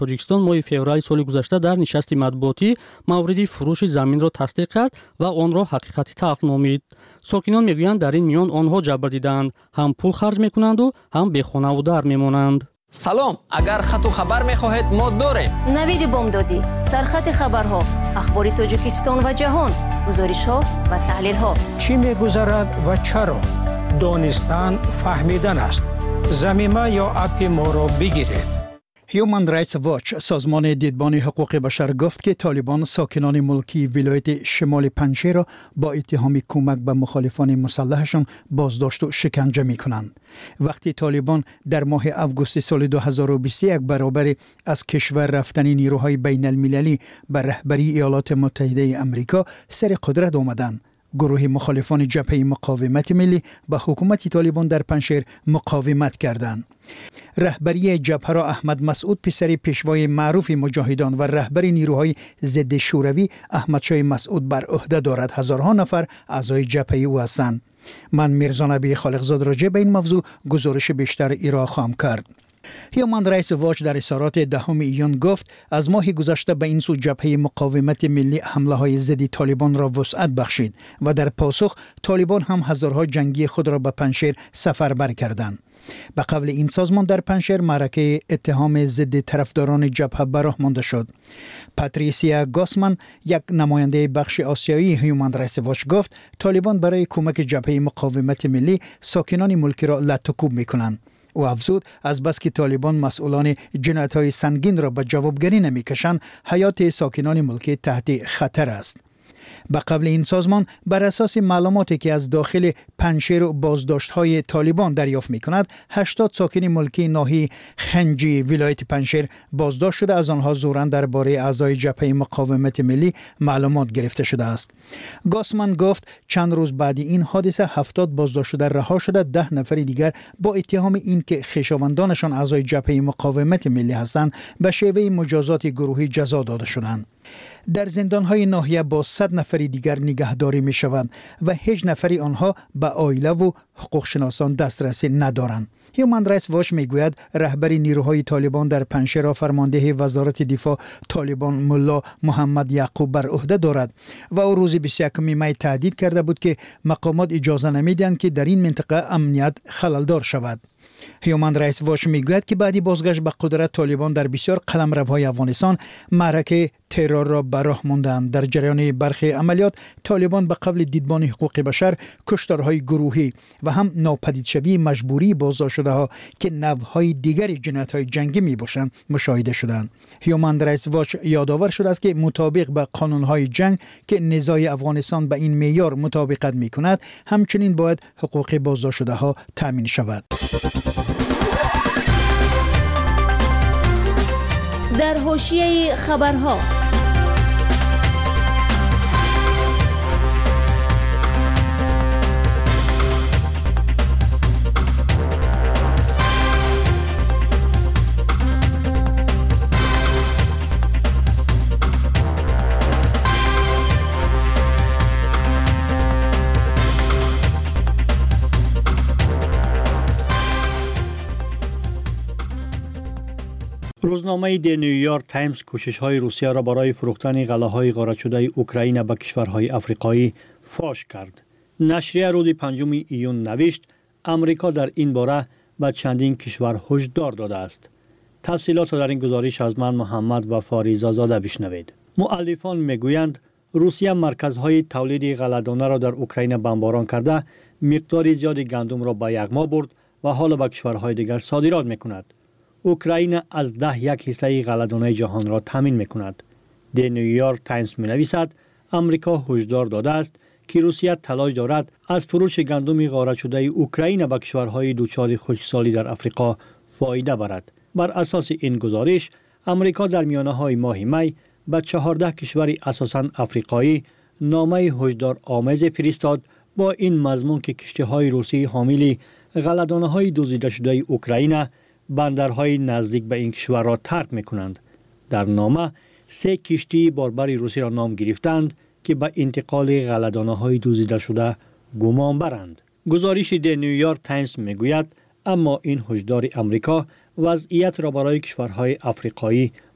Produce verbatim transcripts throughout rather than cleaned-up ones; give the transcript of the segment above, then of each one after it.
توجیکستان ماه فوریه سال گذشته در نشست مطبوعاتی مورد فروش زمین را تصدیق کرد و آن را حقیقتی تلق نامید. ساکنان میگویند در این میان آنها جبر دیدند، هم پول خرج میکنند و هم بیخانه و در میمانند. سلام، اگر خط و خبر میخواهید ما داریم. نوید بامدادی، سرخط خبرها، اخبار تاجیکستان و جهان، گزارش ها و تحلیل ها. چی میگذرد و چرا؟ دانستن فهمیدن است. زمینه یا اپی ما را بگیرید. هیومن رایتس واچ، سازمان دیدبان حقوق بشر، گفت که طالبان ساکنان ملکی ولایت شمال پنجشیر را با اتهام کمک به مخالفان مسلحشان بازداشت و شکنجه می کنند. وقتی طالبان در ماه اوگوست سال دو هزار و بیست و یک برابر از کشور رفتن نیروهای بین المللی به رهبری ایالات متحده آمریکا سر قدرت آمدند، گروه مخالفان جبهه مقاومت ملی به حکومت طالبان در پنجشیر مقاومت کردند. رهبری جبهه را احمد مسعود، پسر پیشوای معروف مجاهدان و رهبر نیروهای ضد شوروی احمدشاه مسعود، بر عهده دارد. هزارها نفر اعضای جبهه او هستند. من میرزا نبی خالقزاد راجع به این موضوع گزارش بیشتر ایرا خواهم کرد. هیومن رایتس واچ در اظهارات دهم ایون گفت از ماه گذشته به این سو جبهه مقاومت ملی حمله های ضد طالبان را وسعت بخشید و در پاسخ طالبان هم هزارها جنگی خود را به پنجشیر سفربر کردند. به قول این سازمان در پنجشیر معرکه اتهام ضد طرفداران جبهه براه مانده شد. پاتریسیا گاسمن، یک نماینده بخش آسیایی هیومن رایتس واچ، گفت طالبان برای کمک جبهه مقاومت ملی ساکنان ملکی را لطکوب میکنند. او افزود از بس که طالبان مسئولان جنایت‌های سنگین را به جوابگری نمی‌کشند، حیات ساکنان ملکی تحت خطر است. به قبل این سازمان بر اساس معلوماتی که از داخل پنجشیر و بازداشت‌های طالبان دریافت می‌کند، هشتاد ساکن ملکی ناحیه خنجی ولایت پنجشیر بازداشت شده. از آنها زوراً درباره اعضای جبهه مقاومت ملی معلومات گرفته شده است. گاسمن گفت چند روز بعد این حادثه هفتاد بازداشت شده رها شده. ده نفر دیگر با اتهام اینکه خویشاوندانشان اعضای جبهه مقاومت ملی هستند به شیوه مجازات گروهی جزا داده شدند. در زندان‌های ناحیه با صد نفر دیگر نگهداری می‌شوند و هیچ نفری آنها به عائله و حقوق شناسان دسترسی ندارند. هیومن رایتس واچ میگوید رهبر نیروهای طالبان در پنجشیر را فرمانده وزارت دفاع طالبان ملا محمد یعقوب بر عهده دارد و او روز بیست و یکم می تهدید کرده بود که مقامات اجازه نمیدهند که در این منطقه امنیت خللدار شود. هیومن رایتس واچ میگوید که بعدی بازگشت به قدرت طالبان در بسیار قلمروهای افغانستان معرکه ترور را به راه ماندند. در جریان برخی عملیات طالبان به قبل دیدبان حقوق بشر کشتارهای گروهی و هم ناپدیدشوی مجبوری بازداشت شده ها که نوعهای دیگری جنایت‌های جنگی میباشند مشاهده شدند. هیومن رایتس واچ یادآور شده است که مطابق به قانون‌های جنگ که نزاع افغانستان به این معیار مطابقت میکند، همچنین باید حقوق بازداشت شده ها تامین شود. در حاشیه خبرها، روزنامه دی نیویورک تایمز کوشش‌های روسیه را برای فروختن غلاهای غارت شده اوکراین به کشورهای افریقایی فاش کرد. نشریه روز پنجم ایون نوشت امریکا در این باره به چندین کشور هشدار داده است. تفصیلات را در این گزارش از من محمد و فاریزا زاده بشنوید. مؤلفان میگویند روسیه مرکزهای تولید غله‌دانه را در اوکراین بمباران کرده، مقدار زیادی گندم را به یغما برد و حالا به کشورهای دیگر صادرات میکند. اوکراین از ده یک حصه غله‌دانه جهان را تامین میکند. دی نیویورک تایمز می نویسد امریکا هشدار داده است که روسیه تلاش دارد از فروش گندم غارت شده اوکراین به کشورهای دچار خشکسالی در افریقا فایده برد. بر اساس این گزارش امریکا در میانه های ماه می به چهارده کشور اساساً افریقایی نامه هشدار آمیز فرستاد با این مضمون که کشتی‌های روسی حامل غله‌دانه‌های دزدیده شده اوکراین بندرهای نزدیک به این کشور را ترک می‌کنند. در نامه سه کشتی باربر روسی را نام گرفتند که به انتقال غله‌دانه‌های دزدیده شده گمان برند. گزارش دی نیویورک تایمز میگوید اما این هشدار امریکا وضعیت را برای کشورهای افریقایی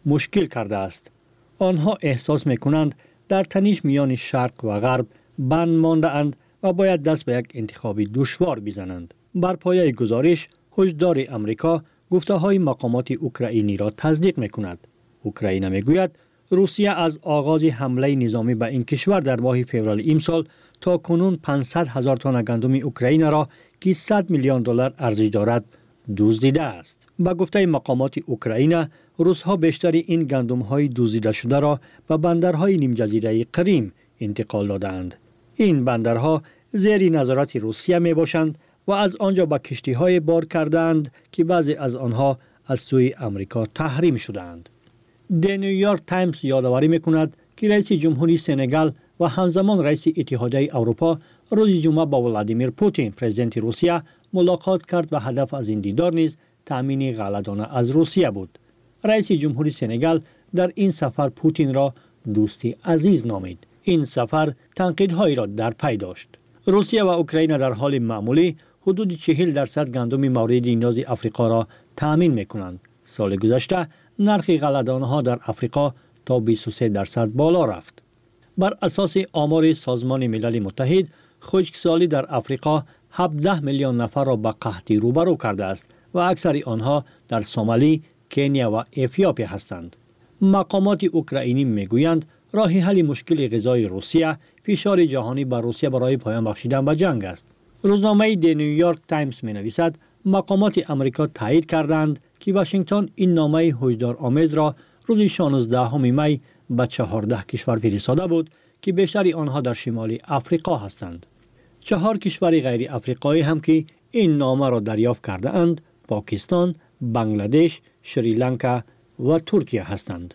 مشکل کرده است. آنها احساس می‌کنند در تنش میان شرق و غرب بند مانده اند و باید دست به یک انتخاب دشوار بزنند. بر پایه گزارش، هشدار امریکا گفته‌های مقامات اوکراینی را تصدیق می‌کند. اوکراین می‌گوید روسیه از آغاز حمله نظامی به این کشور در ماه فوریه امسال تا کنون پانصد هزار تن گندم اوکراین را که صد میلیون دلار ارزش دارد دزدیده است. با گفته مقامات اوکراین، روس‌ها بیشتر این گندم‌های دزدیده شده را به بندرهای نیم جزیره کریم انتقال دادند. این بندرها زیر نظارت روسیه میباشند و از آنجا به کشتی‌های بار کردند که بعضی از آنها از سوی امریکا تحریم شدند. دی نیویورک تایمز یادآوری می‌کند که رئیس جمهوری سنگال و همزمان رئیس اتحادیه اروپا روز جمعه با ولادیمیر پوتین پرزیدنت روسیه ملاقات کرد و هدف از این دیدار نیز تامین غله‌دانه از روسیه بود. رئیس جمهوری سنگال در این سفر پوتین را دوستی عزیز نامید. این سفر تنقیدهایی را در پی داشت. روسیه و اوکراین در حال معمولی حدود چهل درصد گندم مورد نیاز آفریقا را تامین می‌کنند. سال گذشته نرخ غله‌دانه‌ها در آفریقا تا بیست و سه درصد بالا رفت. بر اساس آمار سازمان ملل متحد، خشکسالی در آفریقا هفده میلیون نفر را به قحطی روبرو کرده است و اکثر آنها در سومالی، کنیا و اتیوپیا هستند. مقامات اوکراینی میگویند راه حل مشکل غذای روسیه فشار جهانی بر روسیه برای پایان بخشیدن به جنگ است. روزنامه دی نیویورک تایمز می‌نویسد مقامات امریکا تایید کردند که واشنگتن این نامه هشدارآمیز را روز شانزدهم می به چهارده کشور فرستاده بود که بیشتر آنها در شمال آفریقا هستند. چهار کشور غیر آفریقایی هم که این نامه را دریافت کرده اند پاکستان، بنگلادش، شریلانکا و ترکیه هستند.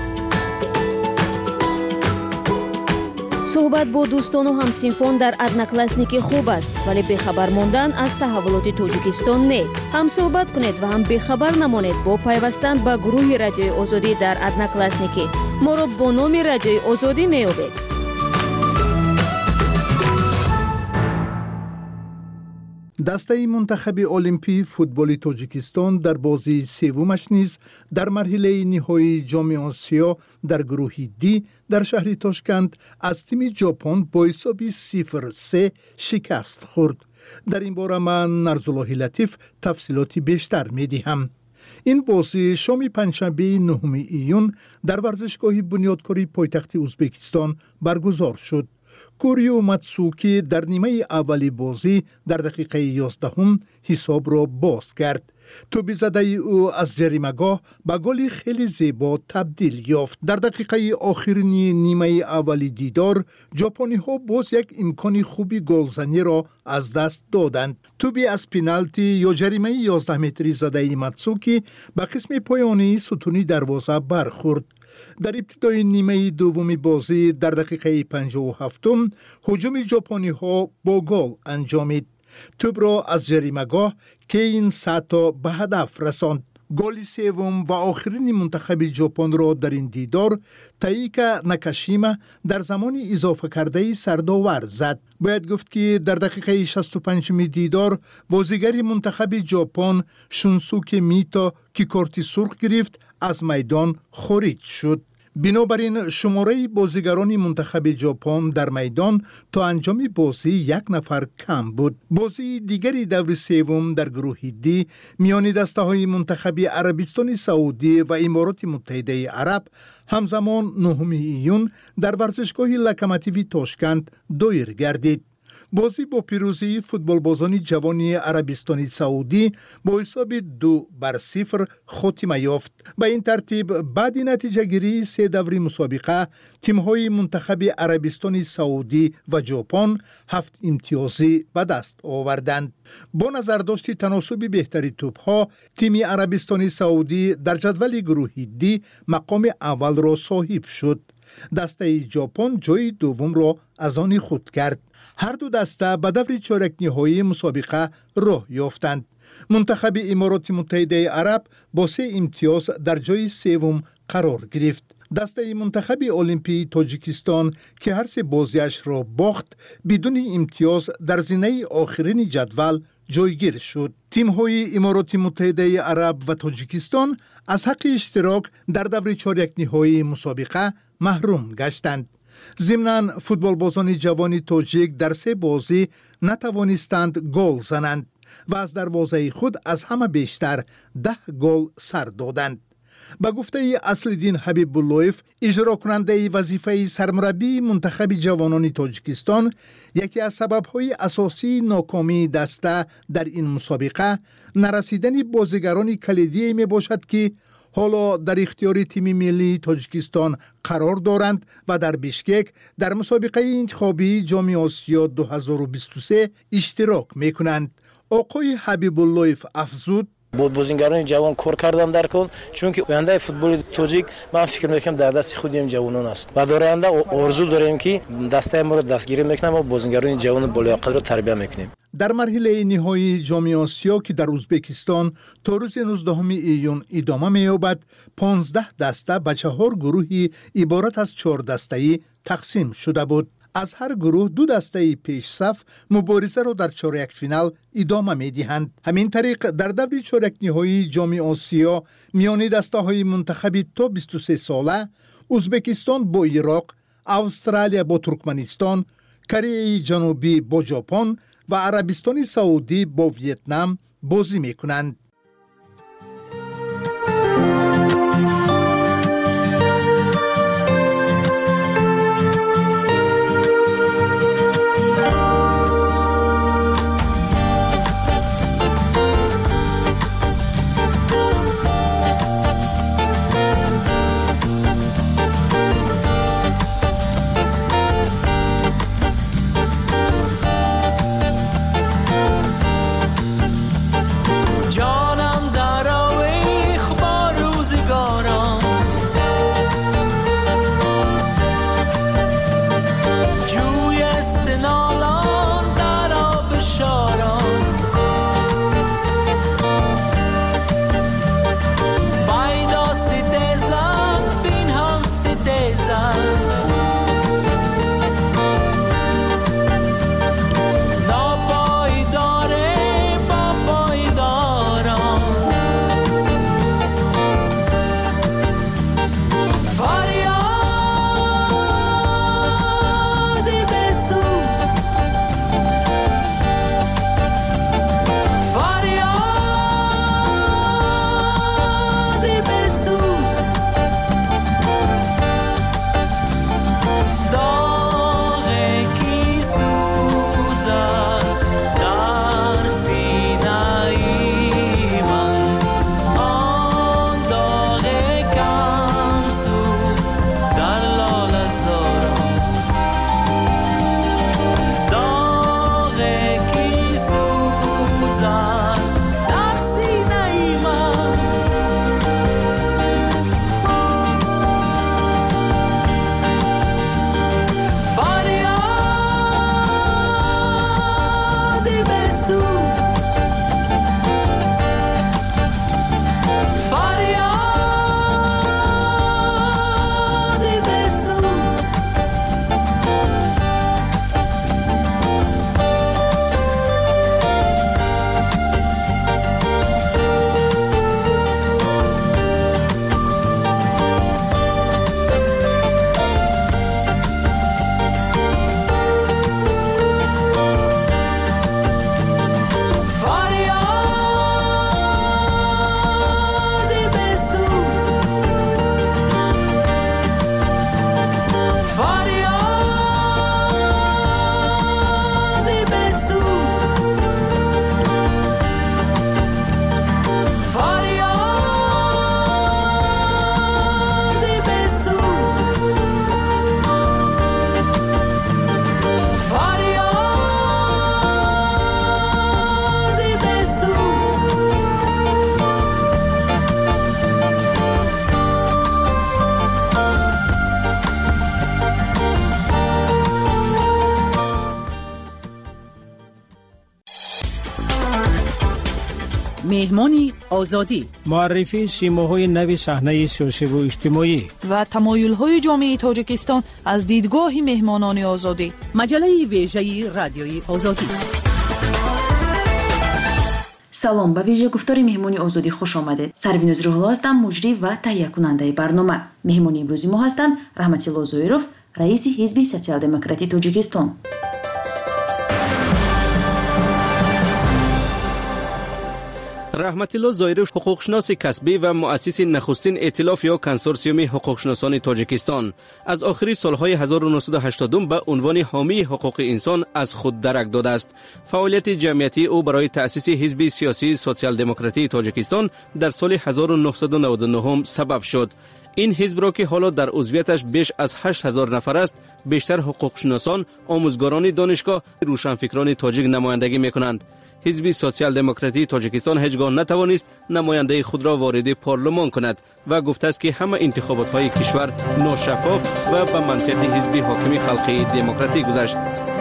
صحبت با دوستان و همسینفون در ادناکلاسنیکی خوب است، ولی بخبر ماندن از تحولات توجیکستان نه. هم صحبت کنید و هم بخبر نمانید با پیوستن به گروه رادیوی آزادی در ادناکلاسنیکی. ما را با نام رادیوی آزادی می‌یابید. دسته منتخب المپی فوتبال تاجیکستان در بازی سومش نیز در مرحله نهایی جام آسیا در گروه دی در شهر تاشکند از تیم ژاپن با حساب صفر سه شکست خورد. در این باره من نرزالله لطیف تفصیلاتی بیشتر می‌دهم. این بازی شام پنجشنبه نهم ایون در ورزشگاه بنیادکاری پایتخت ازبکستان برگزار شد. کوریو ماتسوکی در نیمه اولی بازی در دقیقه یازدهم حساب را باز کرد. توپ زده او از جریمه‌گاه به گل خیلی زیبا تبدیل یافت. در دقیقه آخرین نیمه اولی دیدار ژاپنی ها باز یک امکان خوبی گلزنی را از دست دادند. توپی از پنالتی یا جریمه یازده متری زده ماتسوکی به قسم پایانی ستونی دروازه برخورد. در ابتدای نیمه دومی بازی در دقیقه پنجاه و هفتم هجوم ژاپنی ها با گل انجامید. توپ را از جریمه‌گاه کین ساتا به هدف رساند. گل سوم و آخرین منتخب ژاپن را در این دیدار تاییکا ناکاشیما در زمان اضافه کرده سردآور زد. باید گفت که در دقیقه شصت و پنج دیدار بازیگر منتخب ژاپن شونسوکی میتا که کارت سرخ گرفت از میدان خارج شد. بنابراین شماره بازیگران منتخب ژاپن در میدان تا انجام بازی یک نفر کم بود. بازی دیگری دور سوم در گروه دی میان دسته های منتخب عربستان سعودی و امارات متحده عرب همزمان نهم ایون در ورزشگاه لوکوموتیو تاشکند دایر گردید. بازی با پیروزی فوتبالبازان جوان عربستان سعودی با حساب دو بر صفر خاتمه یافت. به این ترتیب بعد نتیجه گیری سه دوری مسابقه تیم‌های منتخب عربستان سعودی و ژاپن هفت امتیازی به دست آوردند. با نظرداشت تناسب بهتری توپ‌ها تیم عربستان سعودی در جدول گروه دی مقام اول را صاحب شد. دسته ژاپن جای دوم را از آن خود کرد. هر دو دسته به دور چهارک نهایی مسابقه راه یافتند. منتخب امارات متحده عرب با سه امتیاز در جای سوم قرار گرفت. دسته منتخب المپی تاجیکستان که هر سه بازیش را باخت بدون امتیاز در زینه آخرین جدول جایگیر شد. تیم‌های امارات متحده عرب و تاجیکستان از حق اشتراک در دور چهارک نهایی مسابقه محروم گشتند. ضمناً فوتبالبازان جوان تاجیک در سه بازی نتوانستند گل زنند و از دروازه خود از همه بیشتر ده گل سر دادند. با گفته اصل‌الدین حبیب اللهیف، اجرا کننده وظیفه سرمربی منتخب جوانان تاجیکستان، یکی از سبب‌های اساسی ناکامی دسته در این مسابقه نرسیدن بازیگران کلیدی میباشد که حالا در اختیار تیم ملی تاجیکستان قرار دارند و در بیشکک در مسابقه انتخابی جام آسیا دو هزار و بیست و سه اشتراک میکنند. آقای حبیب اللهیف افزود: بود بازیگران جوان کار کردن در کن، چون که آینده فوتبال تاجیک من فکر میکنم در دست خودیم جوانان است و در آینده آرزو داریم که دسته ما رو دستگیری میکنیم و بازیگران جوان بالیاقت رو تربیت میکنیم. در مرحله نهایی جام آسیا که در ازبکستان تا روز نوزدهم ایون ادامه می‌یابد، پانزده دسته به چهار گروهی عبارت از چهار دسته‌ای تقسیم شده بود. از هر گروه دو دسته پیش صف مبارزه را در چهارک فینال ادامه می‌دهند. همین طریق در دور چهارک نهایی جام آسیا میان دسته‌های منتخب تا بیست و سه ساله ازبکستان با عراق، استرالیا با ترکمنستان، کره جنوبی با ژاپن و عربستان سعودی با ویتنام بازی می‌کنند. جان مهمانی آزادی، معرفی سیماهای نوی صحنه سیاسی و اجتماعی و تمایل‌های جامعه تاجیکستان از دیدگاه مهمانان آزادی. مجله ویژه رادیوی آزادی. салом, ба вижа гуфтори меҳмони озодӣ хуш омадед. Сарвинуз Рӯҳулло ҳастам, муҷрӣ ва таҳиякунандаи барнома. Меҳмони имрӯзи мо ҳастанд Раҳматилло Зоиров, раиси ҳизби социал-демократии Тоҷикистон. раҳматилло Зоиров ҳуқуқшиноси касбӣ ва муассиси нахустин эътилоф ё консорсиуми ҳуқуқшиносони Тоҷикистон. Аз охири солҳои ҳазору нӯҳсаду ҳаштодум ба унвони ҳомии ҳуқуқи инсон аз худ дарак додааст. Фаъолияти ҷамъиятии ӯ барои таъсиси ҳизби сиёсии социал-демократии Тоҷикистон дар соли ҳазору нӯҳсаду наводу нӯҳум сабаб шуд. ин ҳизбро ки ҳоло дар узвияташ беш аз ҳашт ҳазор нафар аст, бештар ҳуқуқшиносон, омӯзгорони донишгоҳ, рӯшанфикрони тоҷик намояндагӣ мекунанд. ҳизби социал-демократии Тоҷикистон ҳеҷ гоҳ натавонист намояндаи худро вориди парлумон кунад ва гуфтааст ки ҳама интихоботҳои кишвар ношаффоф ва ба манфиати ҳизби ҳокими халқии демократӣ гузашт.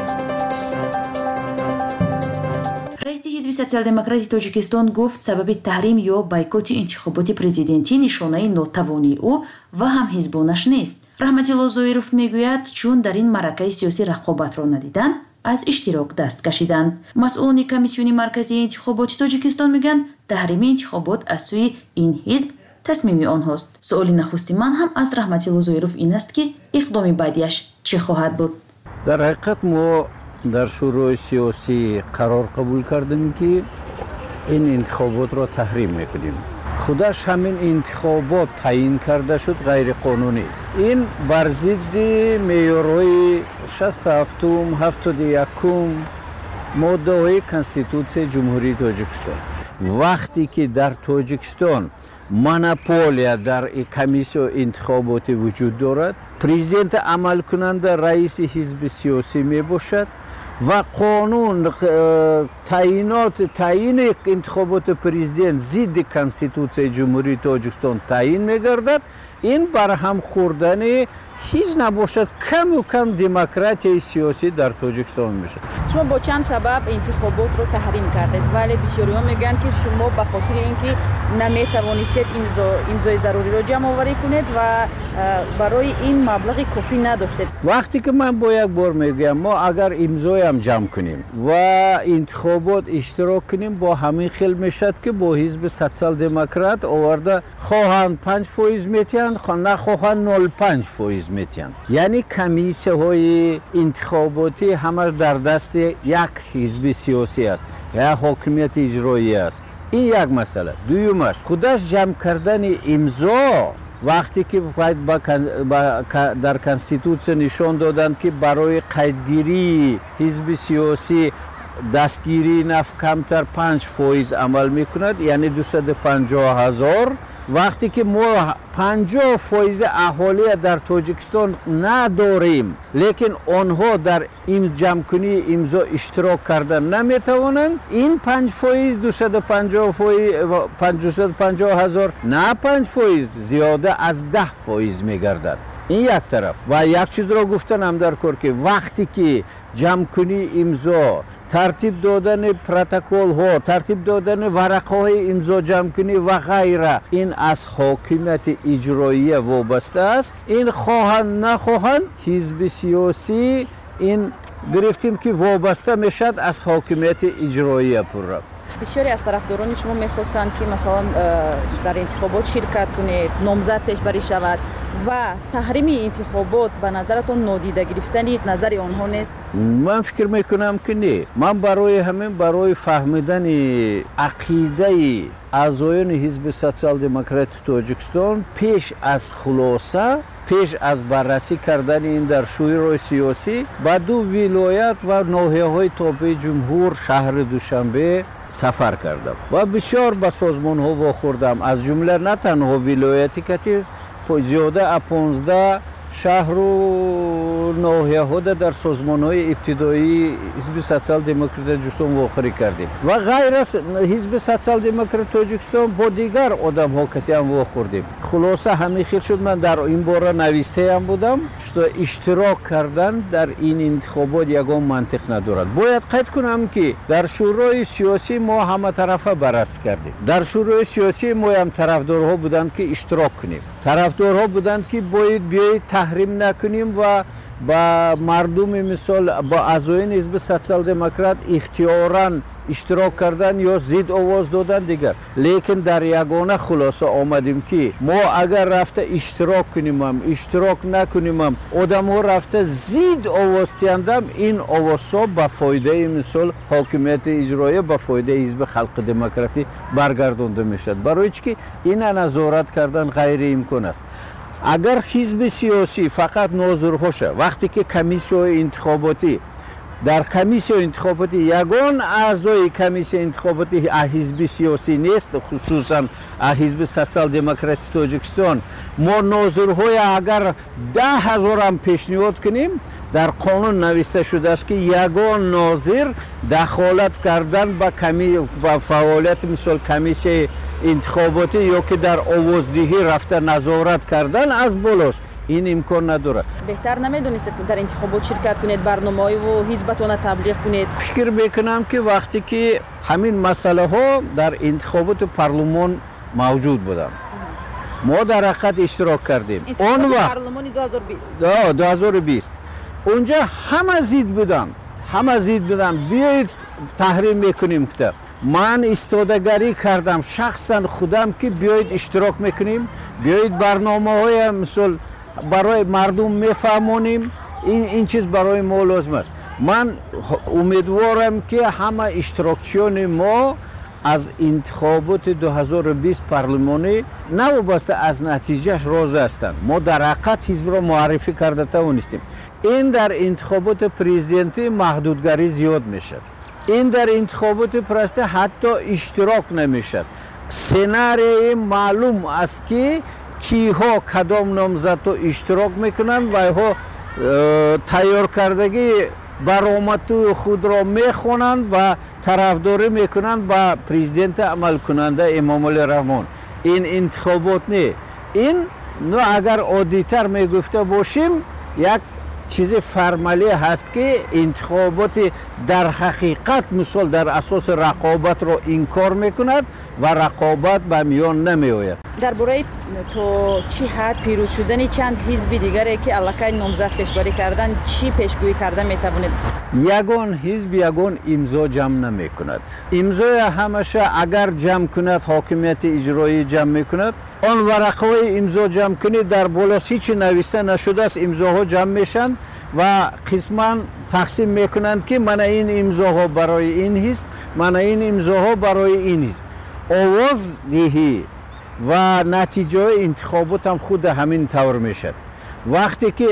раиси ҳизби социал-демократии Тоҷикистон гуфт, сабаби таҳрим ё бойкоти интихоботи президентӣ нишонаи нотавонии ӯ ва ҳамҳизбонаш нест. Раҳматилло Зоиров мегӯяд, чун дар ин маъракаи сиёсӣ рақобатро надидан, аз иштирок даст кашиданд. масъулони комиссиони марказии интихоботи Тоҷикистон мегӯянд, таҳрими интихобот аз сӯи ин ҳизб тасмими онҳост. суоли нахусти ман ҳам аз Раҳматилло Зоиров ин аст, ки иқдоми баъдиаш чӣ хоҳад буд. дар ҳақиқат мо дар шӯрои сиёсӣ қарор қабул кардем, ки ин интихоботро таҳрим мекунем. худаш ҳамин интихобот таъин карда шуд ғайриқонунӣ. ин бар зидди меъёрҳои шасту ҳафтум, ҳафтоду якум моддаҳои Конститутсияи Ҷумҳурии Тоҷикистон. вақте ки дар Тоҷикистон монополия дар комиссияи интихоботӣ вуҷуд дорад, президент амалкунанда раиси ҳизби сиёсӣ мебошад ва қонун таъинот таъини интихоботи президент зидди Конститутсияи Ҷумҳурии Тоҷикистон таъин мегардад, ин барҳам хӯрдани ҳеҷ набошад каму кам демократияи сиёсӣ дар Тоҷикистон мешавад. шумо бо чанд сабаб интихоботро таҳрим кардед, вале бисёриҳо мегӯянд, ки шумо ба хотири ин ки наметавонистед имзо имзои заруриро ҷамъоварӣ кунед ва барои ин маблағи кофӣ надоштед. вақте ки ман бо як бор мегӯям, мо агар имзоям ҷамъ кунем ва интихобот иштирок кунем, бо ҳамин хел мешавад, ки бо ҳизби социал-демократ оварда хоҳанд панҷ фоиз метиҳанд, нахоҳанд нол панҷ фоиз метиҳанд. яъне комиссияҳои интихоботӣ ҳамаш дар дасти як ҳизби сиёсӣ аст, як ҳокимияти иҷроӣ аст. ин як масъала. дуюмаш, худаш ҷамъ кардани имзо, вақте ки дар Конститутсия нишон доданд, ки барои қайдгирии ҳизби сиёсӣ дастгирии нафт камтар панҷ фоиз амал мекунад, яъне дусаду панҷоҳ ҳазор. вақте ки мо панҷоҳ фоизи аҳолия дар Тоҷикистон надорем, лекин онҳо дар ин ҷамъкунии имзо иштирок карда наметавонанд, ин панҷ фоиз дусаду панҷоҳ ҳазор на панҷ фоиз, зиёда аз даҳ фоиз мегардад. ин як тараф. ва як чизро гуфтанам дар кор, ки вақте ки ҷамъкунии имзо, тартиб додани протоколҳо, тартиб додани варақаҳои имзо ҷамъкунӣ ва ғайра, ин аз ҳокимияти иҷроия вобаста аст. ин хоҳанд нахоҳанд, ҳизби сиёсӣ ин гирифтем, ки вобаста мешавад аз ҳокимияти иҷроия пурра. бисёре аз тарафдорони шумо мехостанд, ки масалан дар интихобот ширкат кунед, номзад пешбарӣ шавад ва таҳрими интихобот ба назаратон нодида гирифтани назари онҳо нест? ман фикр мекунам, ки не. ман барои ҳамин барои фаҳмидани ақидаи аъзоёни ҳизби социал-демократии Тоҷикистон пеш аз хулоса, пеш аз баррасӣ кардани ин дар шӯрои сиёсӣ ба ду вилоят ва ноҳияҳои тобеи ҷумҳур шаҳри Душанбе сафар кардам ва бисёр ба созмонҳо вохӯрдам, аз ҷумла на танҳо вилояти Катив, зиёда аз понздаҳ шаҳру ноҳияҳода дар созмонҳои ибтидоии ҳизби социал-демократии тоҷикистон вохӯрӣ кардем ва ғайр аз ҳизби социал-демократии тоҷикистон бо дигар одамҳо катиам вохӯрдем. хулоса ҳамин хел шуд. ман дар ин бора навистаам будам, што иштирок кардан дар ин интихобот ягон мантиқ надорад. бояд қайд кунам ки дар шӯрои сиёсӣ мо ҳаматарафа баррас кардем. дар шӯрои сиёсӣ мо ҳам тарафдорҳо буданд ки иштирок кунем, тарафдорҳо буданд ки бояд биёед таҳрим накунем ва ба мардуми мисол ба аъзоини ҳизби социал-демократ ихтиёран иштирок кардан ё зид овоз додан дигар. лекин дар ягона хулоса омадем ки мо агар рафта иштирок кунемам иштирок накунемам одамҳо рафта зид овоз тиҳандам, ин овозҳо ба фоидаи мисол ҳокимияти иҷроия ба фоидаи ҳизби халқи демократӣ баргардонда мешавад. барои чӣ ки ина назорат кардан ғайриимкон аст. агар ҳизби сиёсӣ фақат нозирҳоша вақте ки комиссияҳои интихоботӣ дар комиссияи интихоботӣ ягон аъзои комиссияи интихоботӣ ҳизби сиёсӣ нест, хусусан ҳизби социал-демократии тоҷикистон, мо нозирҳои агар даҳ ҳазорам пешниҳод кунем, дар қонун нависта шудааст ки ягон нозир дахолат кардан ба ба фаъолияти мисол комиссияи интихоботӣ ё ки дар овоздиҳӣ рафта назорат кардан аз болош ин имкон надорад. беҳтар намедонистед дар интихобот ширкат кунед, барномаҳои ҳизбатона таблиғ кунед? фикр мекунам ки вақте ки ҳамин масъалаҳо дар интихоботи парлумон мавҷуд буданд, мо дар ҳақиқат иштирок кардем. Он вақт парлумони ду ҳазору бист унҷа ҳама зид буданд, ҳама зид буданд, биёед таҳрим мекунем гуфта. ман истодагарӣ кардам шахсан худам ки биёед иштирок мекунем, биёед барномаҳои мисол барои мардум мефаҳмонем, ин ин чиз барои мо лозим аст. ман умедворам ки ҳама иштирокчиёни мо аз интихоботи ду ҳазору бист парлумонӣ навобаста аз натиҷааш розӣ ҳастанд. мо дар ҳақиқат ҳизбро муаррифӣ карда тавонистем. ин дар интихоботи президентӣ маҳдудгарӣ зиёд мешавад. ин дар интихоботи президентӣ ҳатто иштирок намешавад. сценарии маълум аст ки киҳо кадом номзадҳо иштирок мекунанд ва иҳо тайёркардагии баромадҳои худро мехонанд ва тарафдорӣ мекунанд ба президенти амалкунанда Эмомалӣ Раҳмон. ин интихобот не. ин ну агар оддитар мегуфта бошем, як чизи формалӣ ҳаст ки интихоботи дар ҳақиқат мисол дар асоси рақобатро инкор мекунад ва рақобат ба миён намеояд. дар бораи то чӣ ҳад пирӯз шудани чанд ҳизби дигаре ки аллакай номзад пешбарӣ кардан чӣ пешгӯӣ карда метавонед? ягон ҳизб ягон имзо ҷамъ намекунад. имзои ҳамаша агар ҷамъ кунад, ҳокимияти иҷроӣ ҷамъ мекунад, он варақаҳои имзо ҷамъкунӣ дар болос ҳичи нависта нашудааст, имзоҳо ҷамъ мешанд ва қисман тақсим мекунанд ки мана ин имзоҳо барои ин ҳизб, мана ин имзоҳо барои ин ҳизб. овоз диҳӣ ва натиҷаҳои интихобот ҳам худ ҳамин тавр мешавад. вақте ки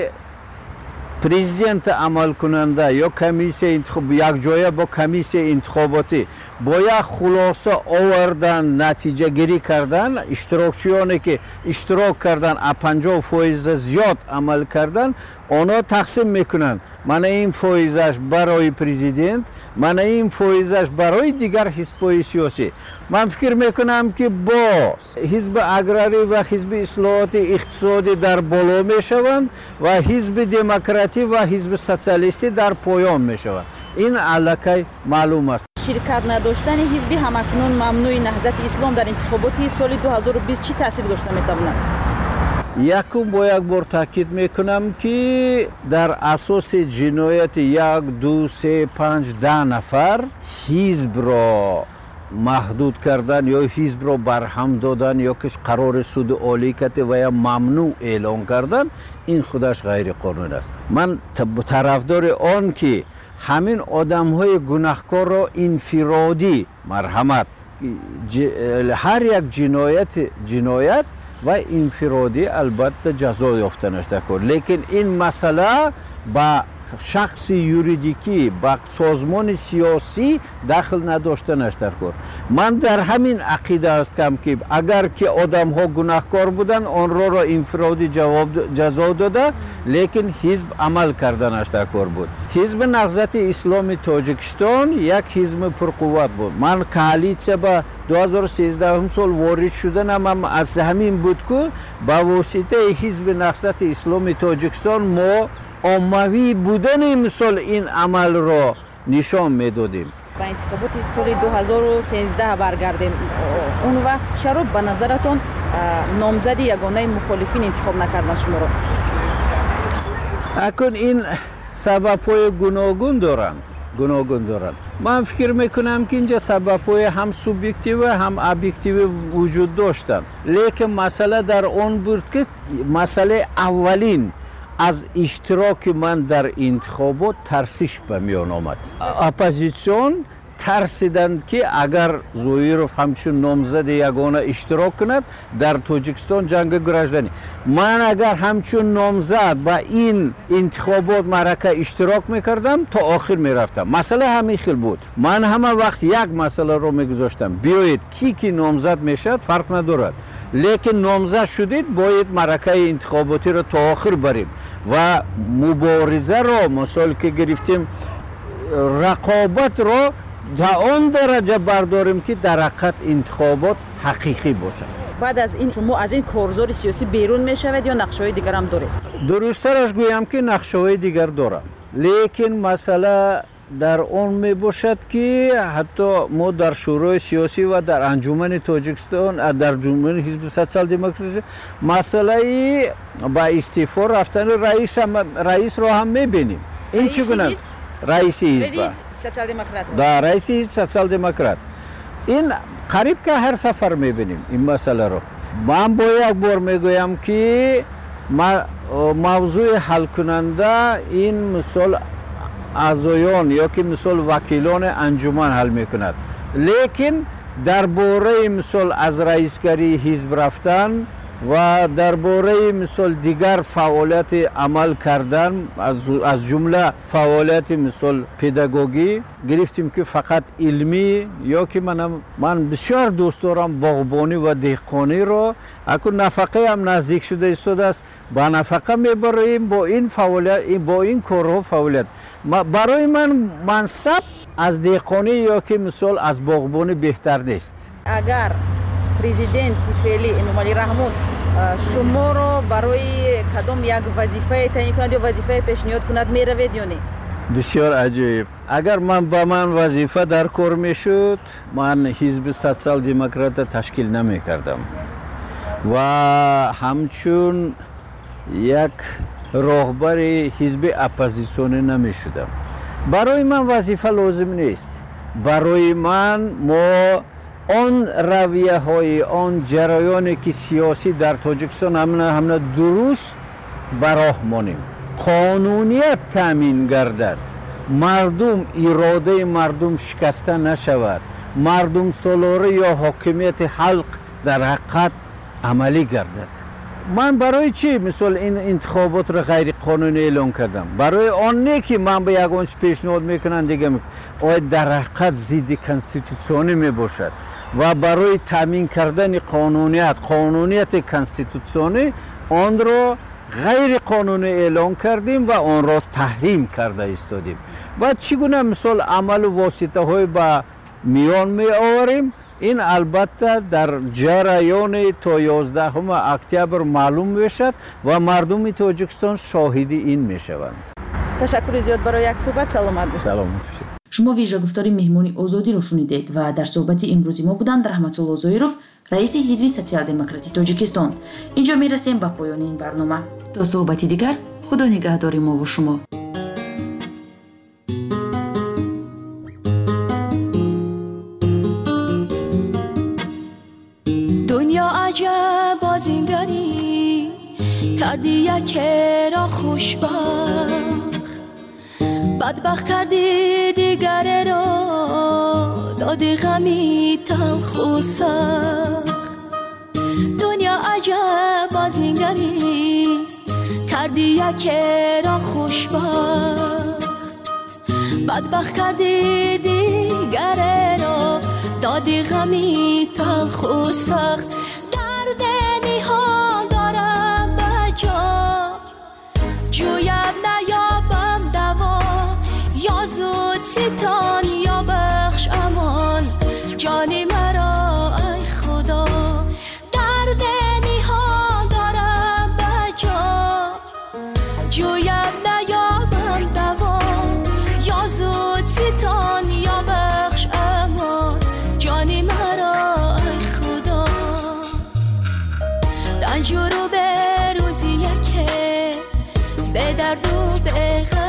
президент амалкунанда ё комиссияи интихоб якҷоя бо комиссияи интихоботӣ бо як хулоса овардан, натиҷагирӣ кардан, иштирокчиёне ки иштирок кардан а панҷоҳ фоиза зиёд амал кардан, онҳо тақсим мекунанд. мана ин фоизаш барои президент, мана ин фоизаш барои дигар ҳизбҳои сиёсӣ. ман фикр мекунам ки бо ҳизби аграрӣ ва ҳизби ислоҳоти иқтисодӣ дар боло мешаванд ва ҳизби демократӣ ва ҳизби социалистӣ дар поён мешаванд. ин аллакай маълум аст. ширкат надоштани ҳизби ҳамакнун мамнӯи наҳзати ислом дар интихоботи соли ду ҳазору бист чӣ таъсир дошта метавонад? якум бо як бор таъкид мекунам ки дар асоси ҷинояти як ду се панҷ даҳ нафар ҳизбро маҳдуд кардан ё ҳизбро барҳам додан ё ки қарори суди олӣ карда ва я мамнӯъ эълон кардан, ин худаш ғайриқонунӣ аст. ман тарафдори он ки ҳамин одамҳои гунаҳкорро инфиродӣ марҳамат, ҳар як ҷинояти ҷиноят ва инфиродӣ албатта ҷазо ёфта наштакор. лекин ин масъала ба شخص یوریدیکی با سازمان سیاسی دخل نداشتنش در کار. من در همین عقیده هستم که اگر که آدم ها گناهکار بودن آن را را انفرادی جواب جزا داده، لیکن حزب عمل کردنش در کار بود. حزب نهضت اسلامی تاجیکستان یک حزب پرقوت بود. من کالیسیا با دو هزار و سیزده سال وارد شدنم هم از همین بود که با واسطه حزب نهضت اسلامی تاجیکستان ما عمومی بودن مثل این عمل را نشان میدادیم. با انتخابات سال دو هزار و سیزده برگردیم. اون وقت چرا به نظرتون نامزد یگانه مخالفین انتخاب نکردن شما رو؟ اکنون این سبب‌های گوناگون دارن. گوناگون دارن. من فکر میکنم که اینجا سبب‌های هم سوبژکتیو هم ابجکتیو وجود داشتن. لیکن مسئله در اون بود که مسئله اولین از اشتراک من در انتخابات ترسش به میان آمد. اپوزیسیون ترسیدند که اگر زویروف همچون نامزد یگانه اشتراک کند در تاجیکستان جنگ گرجدنی، من اگر همچون نامزد با این انتخابات معرکه اشتراک میکردم تا آخر میرفتم. مسئله همین خیل بود. من همه وقت یک مسئله رو میگذاشتم، بیایید کی کی نامزد میشد فرق ندارد، لیکن نامزد شدید باید معرکه انتخاباتی رو تا آخر بریم و مبارزه رو مثال که گرفتیم رقابت رو در آن درجه برداریم که در حقیقت انتخابات حقیقی باشد. بعد از این شما از این کارزار سیاسی بیرون میشوید یا نقشه‌های دیگر هم دارید؟ درست‌ترش گویم که نقشه‌های دیگر دارم، لیکن مسئله در اون می باشد که حتی ما در شورای سیاسی و در انجمن تاجیکستان در انجمن حزب سوسیال دموکراسی مسئله با استعفا رفتن رئیس رئیس را هم می‌بینیم. این چگونه رئیس حزب سوسیال دموکرات در رئیس حزب سوسیال دموکرات این قریب که هر سفر می‌بینیم این مسئله رو. من با یک بار میگویم که موضوع حل کننده این مثال اعضایان یا که مثال وکیلان انجمن حل میکند، لیکن درباره مثال از رئیسگری حزب رفتن و درباره مثال دیگر فعالیت عمل کردن از از جمله فعالیت مثال پداگوژی گرفتیم که فقط علمی یا که من من بسیار دوست دارم باغبانی و دهقانی رو، اکنون نفقه هم نزدیک شده ایستاده است، با نفقه میبریم با این فعالیت با این کارها فعالیت. برای من منصب از دهقانی یا که مثال از باغبانی بهتر نیست. اگر پرزیدنت فعلی امامعلی رحمون شما رو برای کدام یک وظیفه تعیین کند یا وظیفه پیشنهاد کند میروید یا نه؟ بسیار عجیب. اگر من با من وظیفه در کار میشد من حزب سوسیال دموکرات تشکیل نمی کردم و همچون یک راهبر حزب اپوزیسیونی نمی شدم. برای من وظیفه لازم نیست. برای من ما آن رویه های آن جریانی که سیاسی در تاجیکستان همنا همنا درست براه مانیم، قانونیت تامین گردد، مردم اراده مردم شکسته نشود، مردم سالاره یا حاکمیت خلق در حقیقت عملی گردد. من برای چی مثلا این انتخابات را غیر قانونی اعلام کردم؟ برای آن نه که من به یگانش پیشنهاد میکنم دیگه آیا در حقیقت ضد کانستیتوسیونی می باشد و برای تامین کردن قانونیت قانونیت کانستیتوسیونی آن را غیر قانونی اعلام کردیم و آن را تحریم کرده ایستادیم و چگونه مثال عمل و واسطه های با میان می آوریم. این البته در جریان تا یازدهم اکتبر معلوم میشد و مردم تاجیکستان شاهد این میشوند. تشکر زیاد برای یک صحبت. سلامت باشید. سلامت باشید. شما ویژه گفتاری مهمانی آزادی رو شنیدید و در صحبتی امروزی ما بودند رحمت الله زویروف، رئیس حزب سوسیال دموکراتی تاجیکستان. اینجا میرسیم به پایان این برنامه. تا صحبتی دیگر، خدا نگهدار ما و شما. دنیا عجب بازینگری کردی یک را خوشبخت، بدبخت کردی دیگر را دادی غمی تلخ و سخت. دنیا عجب بازینگری کردی یک را خوشبخت، بدبخت کردی دیگره را، دادی غمی تلخ و سخت، درد نهان دارم به جا، جویم نیابم دوا، یا زود ستان یا بخش امان، جانی مرا ای خدا، درد نهان دارم به جا، جویم نیابم دوا، یا زود ستان یا بخش امان، جانی مرا ای خدا. رنج رو به روزی که به درد و به غم